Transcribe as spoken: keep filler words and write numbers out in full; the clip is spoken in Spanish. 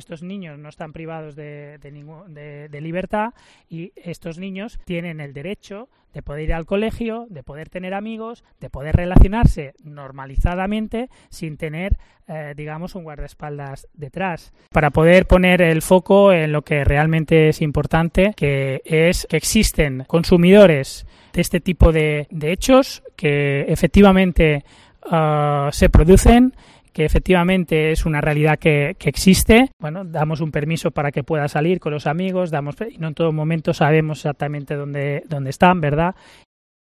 estos niños no están privados de, de, ningún, de, de libertad, y estos niños tienen el derecho de poder ir al colegio, de poder tener amigos, de poder relacionarse normalizadamente sin tener, eh, digamos, un guardaespaldas detrás. Para poder poner el foco en lo que realmente es importante, que es que existen consumidores de este tipo de, de hechos que efectivamente uh, se producen, que efectivamente es una realidad que, que existe. Bueno, damos un permiso para que pueda salir con los amigos, damos, y no en todo momento sabemos exactamente dónde, dónde están, ¿verdad?